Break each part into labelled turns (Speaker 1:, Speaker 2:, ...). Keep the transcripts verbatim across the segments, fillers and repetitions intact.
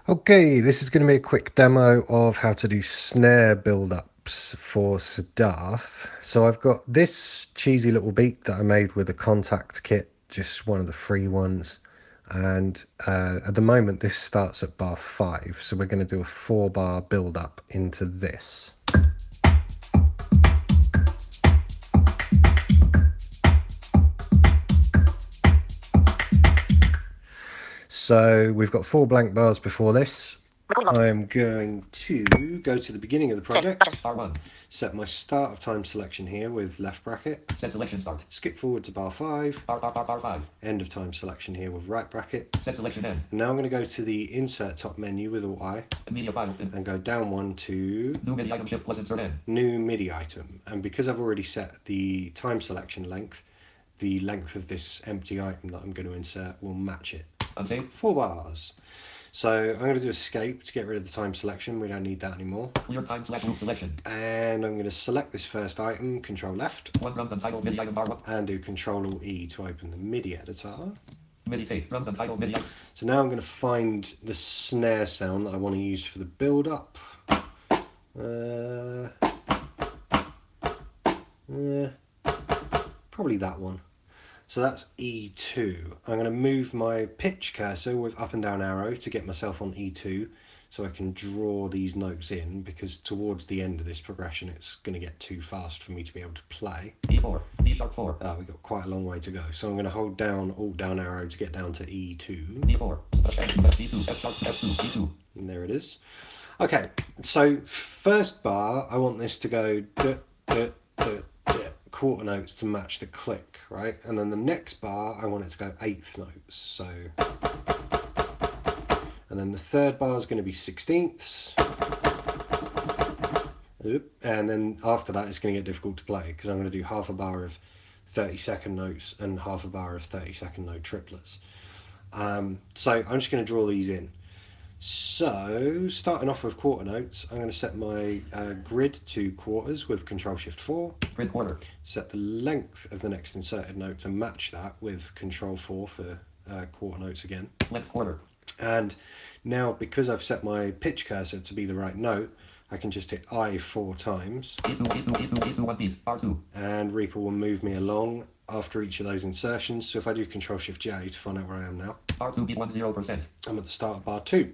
Speaker 1: Okay, this is going to be a quick demo of how to do snare build-ups for Siddharth. So I've got this cheesy little beat that I made with a Contact kit, just one of the free ones. And uh, at the moment this starts at bar five, so we're going to do a four bar build-up into this. So we've got four blank bars before this. I'm going to go to the beginning of the project,
Speaker 2: R one.
Speaker 1: set my start of time selection here with left bracket,
Speaker 2: Set selection start.
Speaker 1: skip forward to bar five,
Speaker 2: Bar, bar, bar, bar five.
Speaker 1: end of time selection here with right bracket.
Speaker 2: Set selection end.
Speaker 1: And now I'm going to go to the insert top menu with Alt I
Speaker 2: Media file.
Speaker 1: and go down one to
Speaker 2: New MIDI item shift plus insert end.
Speaker 1: new MIDI item. And because I've already set the time selection length, the length of this empty item that I'm going to insert will match it.
Speaker 2: Unsave.
Speaker 1: Four bars. So I'm going to do escape to get rid of the time selection. We don't need that anymore.
Speaker 2: Clear time slash loop selection.
Speaker 1: And I'm going to select this first item, control left,
Speaker 2: One drums untitled MIDI item bar one.
Speaker 1: and do control Alt E to open the MIDI editor.
Speaker 2: MIDI tape. Drums untitled MIDI item.
Speaker 1: So now I'm going to find the snare sound that I want to use for the build up. Uh, yeah, probably that one. So that's E two. I'm going to move my pitch cursor with up and down arrow to get myself on E two so I can draw these notes in, because towards the end of this progression it's going to get too fast for me to be able to play.
Speaker 2: E four. D sharp four.
Speaker 1: Uh, we've got quite a long way to go. So I'm going to hold down Alt down arrow to get down to E two.
Speaker 2: D four. D two. F sharp F two. D two.
Speaker 1: And there it is. Okay, so first bar, I want this to go duh, duh, duh, duh, quarter notes to match the click, right? And then the next bar, I want it to go eighth notes. So, and then the third bar is going to be sixteenths. Oop. And then after that, it's going to get difficult to play because I'm going to do half a bar of thirty second notes and half a bar of thirty second note triplets. Um, so I'm just going to draw these in. So, starting off with quarter notes, I'm going to set my uh, grid to quarters with control shift four.
Speaker 2: Grid quarter.
Speaker 1: Set the length of the next inserted note to match that with control four for uh, quarter notes again.
Speaker 2: Length quarter.
Speaker 1: And now, because I've set my pitch cursor to be the right note, I can just hit I four times.
Speaker 2: E two. E two. E two. E two. One beat. R two.
Speaker 1: And Reaper will move me along after each of those insertions. So if I do control shift J to find out where I am now,
Speaker 2: R two beat one zero percent.
Speaker 1: I'm at the start of bar two.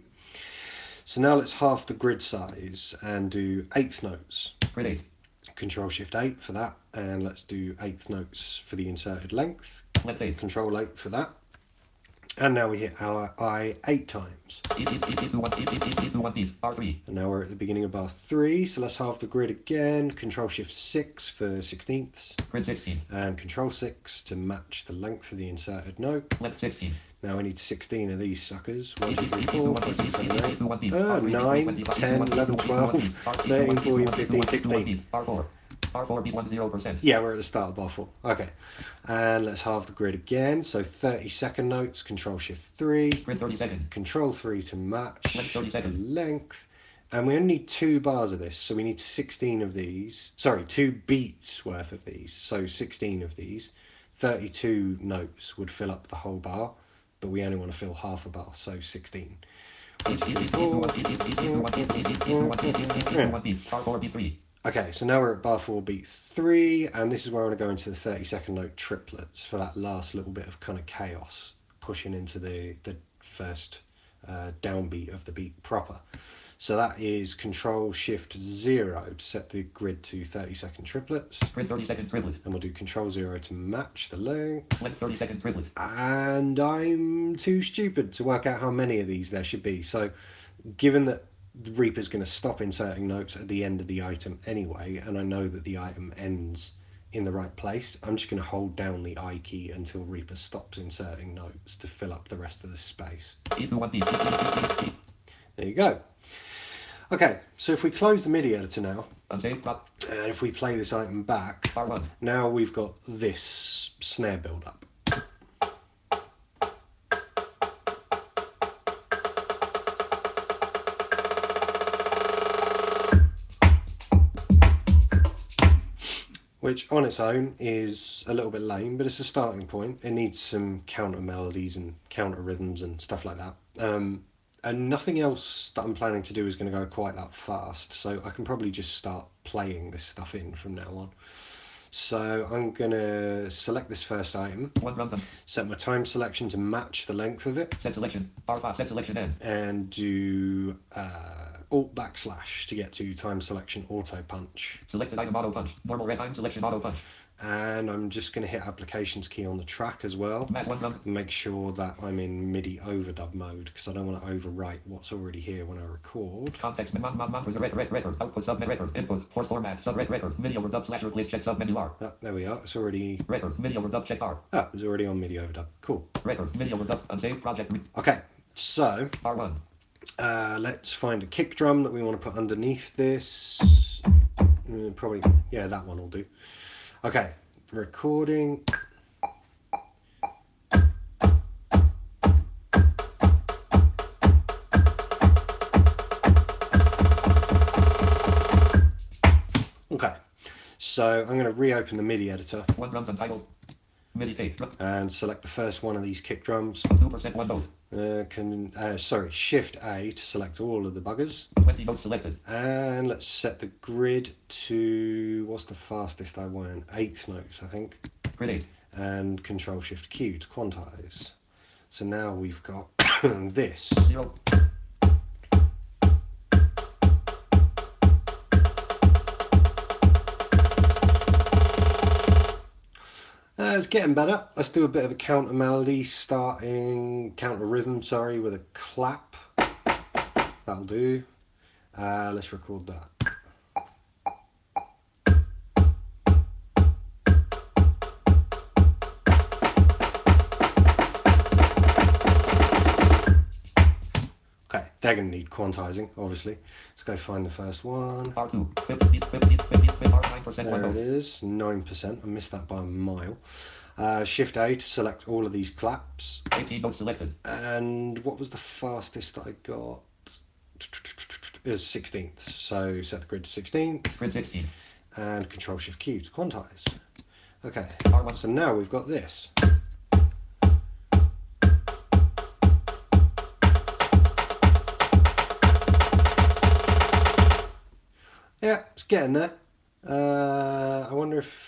Speaker 1: So now let's half the grid size and do eighth notes.
Speaker 2: Grid eight.
Speaker 1: Control shift eight for that, and let's do eighth notes for the inserted length.
Speaker 2: Length eight.
Speaker 1: Control eight for that. And now we hit our I eight times.
Speaker 2: E E E E two one. E E E E two one beat. R three.
Speaker 1: And now we're at the beginning of bar three, so let's halve the grid again. Control shift six for sixteenths.
Speaker 2: Grid sixteen.
Speaker 1: And control six to match the length of the inserted note.
Speaker 2: Length sixteen.
Speaker 1: Now we need sixteen of these suckers.
Speaker 2: E
Speaker 1: one, two,
Speaker 2: E
Speaker 1: three,
Speaker 2: E two
Speaker 1: four,
Speaker 2: one
Speaker 1: five,
Speaker 2: beat. E
Speaker 1: six,
Speaker 2: E
Speaker 1: seven,
Speaker 2: E
Speaker 1: eight.
Speaker 2: two one beat.
Speaker 1: Uh,
Speaker 2: R three.
Speaker 1: nine, ten, eleven, twelve, thirteen, fourteen, fifteen, sixteen.
Speaker 2: R four. R four beat one zero percent.
Speaker 1: Yeah, we're at the start of bar four. Okay. And let's halve the grid again. So thirty second notes, control shift three.
Speaker 2: Grid thirty second.
Speaker 1: Control three to match
Speaker 2: Length thirty
Speaker 1: the
Speaker 2: second.
Speaker 1: length. And we only need two bars of this, so we need sixteen of these. Sorry, two beats worth of these. So sixteen of these. thirty-two notes would fill up the whole bar, but we only want to fill half a bar, so sixteen.
Speaker 2: E E E two one. E E E two one. E E E two one. E E E two one beat. R four beat three.
Speaker 1: Okay, so now we're at bar four, beat three, and this is where I want to go into the thirty second note triplets for that last little bit of kind of chaos, pushing into the, the first uh, downbeat of the beat proper. So that is control shift zero to set the grid to thirty second triplets.
Speaker 2: Grid thirty second triplet.
Speaker 1: And we'll do control zero to match the length.
Speaker 2: Length thirty second triplet.
Speaker 1: And I'm too stupid to work out how many of these there should be. So given that Reaper's going to stop inserting notes at the end of the item anyway, and I know that the item ends in the right place, I'm just going to hold down the I key until Reaper stops inserting notes to fill up the rest of the space.
Speaker 2: E two one beat. E E E.
Speaker 1: There you go. Okay, so if we close the MIDI editor now,
Speaker 2: Unsave. Drop.
Speaker 1: and if we play this item back,
Speaker 2: R one.
Speaker 1: now we've got this snare build up. Which on its own is a little bit lame, but it's a starting point. It needs some counter melodies and counter rhythms and stuff like that. Um, and nothing else that I'm planning to do is going to go quite that fast, so I can probably just start playing this stuff in from now on. So I'm going to select this first item,
Speaker 2: One runtime.
Speaker 1: set my time selection to match the length of it,
Speaker 2: Set selection. R five. Set selection end.
Speaker 1: and do uh, Alt backslash to get to time selection auto punch.
Speaker 2: Selected item auto punch. Normal red time selection auto punch.
Speaker 1: And I'm just going to hit applications key on the track as well.
Speaker 2: Mass one run.
Speaker 1: Make sure that I'm in MIDI overdub mode because I don't want to overwrite what's already here when I record.
Speaker 2: Context. Mon mon mon. Red red record. Output sub record. Input. Force format. Sub red record. MIDI overdub slash replace check sub menu R.
Speaker 1: Oh, there we are. It's already.
Speaker 2: Record. MIDI overdub check R.
Speaker 1: Oh, it's already on MIDI overdub. Cool.
Speaker 2: Record. MIDI overdub. Unsaved project.
Speaker 1: Okay, so
Speaker 2: R one.
Speaker 1: uh, let's find a kick drum that we want to put underneath this. Mm, probably, yeah, that one will do. Okay, recording. Okay, so I'm going to reopen the MIDI editor.
Speaker 2: One drums untitled. MIDI tape.
Speaker 1: And select the first one of these kick drums.
Speaker 2: Two percent one vote.
Speaker 1: Uh, can uh, sorry, Shift A to select all of the buggers.
Speaker 2: Twenty votes selected.
Speaker 1: And let's set the grid to what's the fastest I want? Eighth notes, I think.
Speaker 2: Grid eight.
Speaker 1: And Control Shift Q to quantize. So now we've got this.
Speaker 2: Zero.
Speaker 1: Uh, it's getting better. Let's do a bit of a counter melody, starting counter rhythm, sorry, with a clap. That'll do. Uh, let's record that. Okay, they're going to need quantizing, obviously. Let's go find the first one.
Speaker 2: R two. fifty, fifty, fifty, fifty, R nine percent one
Speaker 1: There it
Speaker 2: vote.
Speaker 1: is, nine percent. I missed that by a mile. Uh, Shift A to select all of these claps.
Speaker 2: eighteen votes selected.
Speaker 1: And what was the fastest that I got? It was sixteenth. So set the grid to sixteenth
Speaker 2: Grid sixteen.
Speaker 1: and Control Shift Q to quantize. Okay,
Speaker 2: R one.
Speaker 1: so now we've got this. Yeah, it's getting there. Uh, I wonder if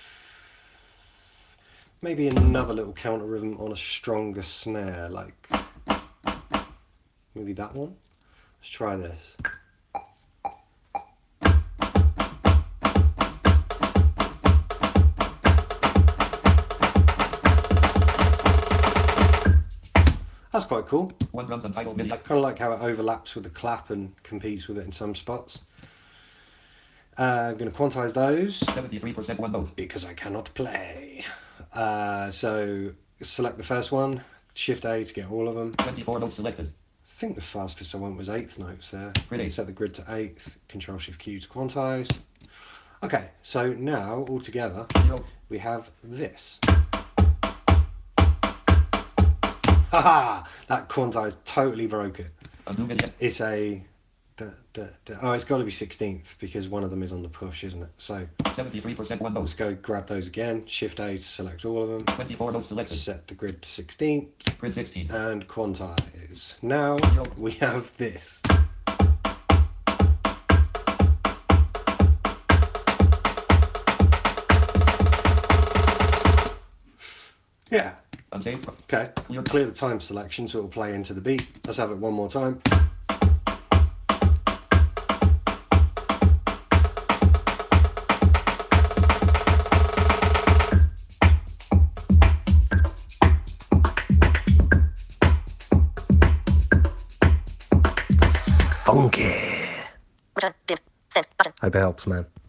Speaker 1: maybe another little counter rhythm on a stronger snare, like maybe that one. Let's try this. That's quite cool.
Speaker 2: One drums untitled MIDI.
Speaker 1: I kind of like how it overlaps with the clap and competes with it in some spots. Uh, I'm going to quantize those
Speaker 2: seventy-three percent one vote.
Speaker 1: because I cannot play. Uh, so select the first one, Shift A to get all of them.
Speaker 2: twenty-four votes selected.
Speaker 1: I think the fastest I went was eighth notes there.
Speaker 2: Grid eight.
Speaker 1: Set the grid to eighth, Control Shift Q to quantize. Okay, so now all together
Speaker 2: Zero.
Speaker 1: we have this. Haha! That quantize totally broke it.
Speaker 2: Undo MIDI.
Speaker 1: It's a da, da, da. Oh, it's got to be sixteenth because one of them is on the push, isn't it? So
Speaker 2: seventy-three percent one
Speaker 1: let's
Speaker 2: vote.
Speaker 1: go grab those again. Shift A to select all of them.
Speaker 2: twenty-four votes selected.
Speaker 1: Set the grid to sixteenth
Speaker 2: Grid sixteen.
Speaker 1: and quantize. Now we have this. Yeah.
Speaker 2: Unsaved.
Speaker 1: Okay.
Speaker 2: Clear.
Speaker 1: Clear the time selection so it'll play into the beat. Let's have it one more time. Funky. Hope it helps, man.